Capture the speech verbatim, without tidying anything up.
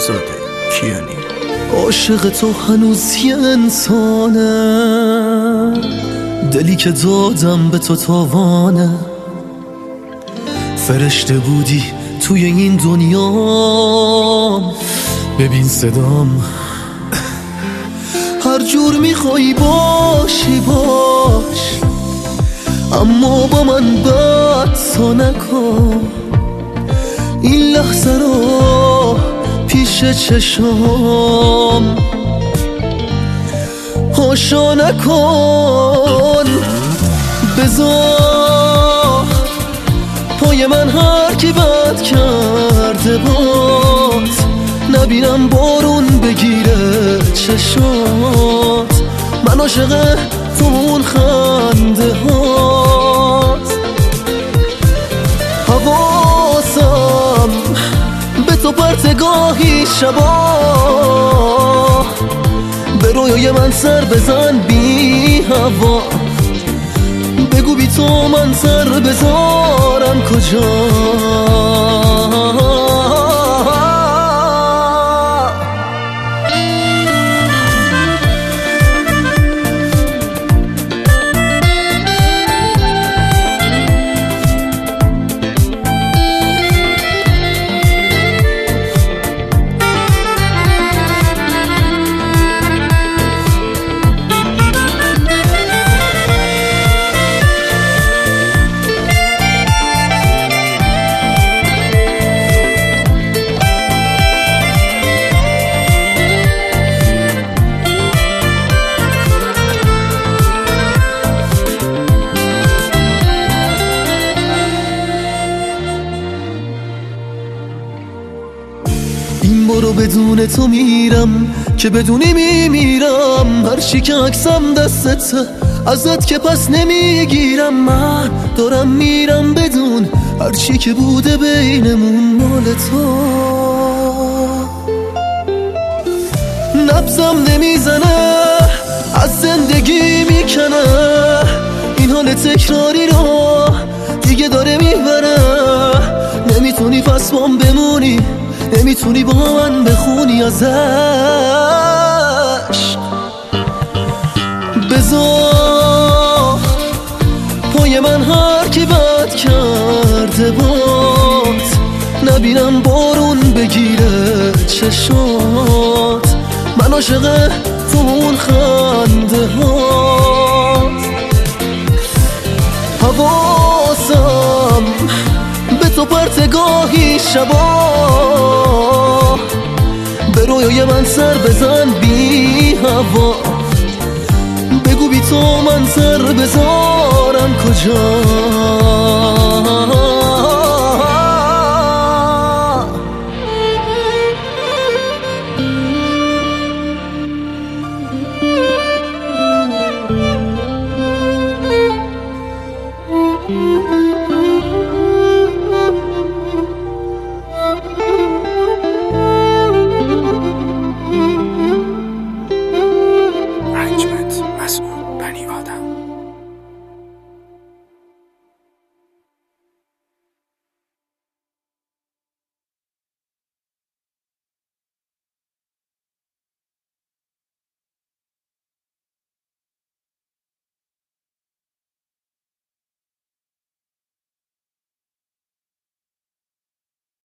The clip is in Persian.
آزاده کیانی. عاشق تو هنوز یه انسانه، دلی که دادم به تو تاوانه. فرشته بودی توی این دنیا، ببین صدام. هر جور میخوای باشی باش، اما با من بد تا نکن. این لحظه رو پیش چشم هاشا نکن. بذار پای من هر کی بد کرده باد، نبینم بارون بگیره چشات. من عاشق تو اون خنده هات. حواسم به تو پرتگاهی شبا، به رویای من سر بزن بی هوا. بگو بی تو من سر بذارم کجا. این برو بدون تو میرم که بدونی میمیرم. هرچی که عکسم دستته ازت که پس نمیگیرم. من دارم میرم بدون هرچی که بوده بینمون مال تو. نبضم نمیزنه از زندگی میکنه، این حال تکراری رو دیگه داره میبره. نمیتونی پس بام بمونی، نمیتونی با من بخونی ازش. بذار پای من هر کی بد کرده باد، نبینم بارون بگیره چشات. من عاشق تو اون خنده هات. حواسم به تو پرتگاهی شبا، به رویای من سر بزن بی هوا. بگو بی تو من سر بذارم کجا.